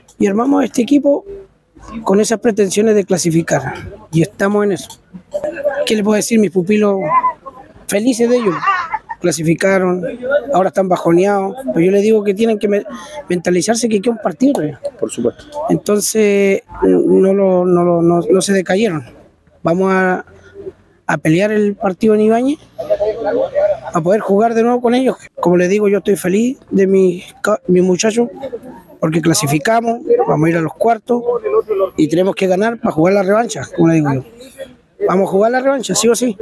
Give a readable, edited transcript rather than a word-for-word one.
y armamos este equipo con esas pretensiones de clasificar, y estamos en eso. ¿Qué les puedo decir? Mis pupilos felices de ellos, clasificaron, ahora están bajoneados, pero yo les digo que tienen que mentalizarse que queda un partido todavía. Por supuesto. Entonces no se decayeron. Vamos a pelear el partido en Ibáñez, a poder jugar de nuevo con ellos. Como les digo, yo estoy feliz de mis muchachos, porque clasificamos, vamos a ir a los cuartos y tenemos que ganar para jugar la revancha, como le digo yo. Vamos a jugar la revancha, sí o sí.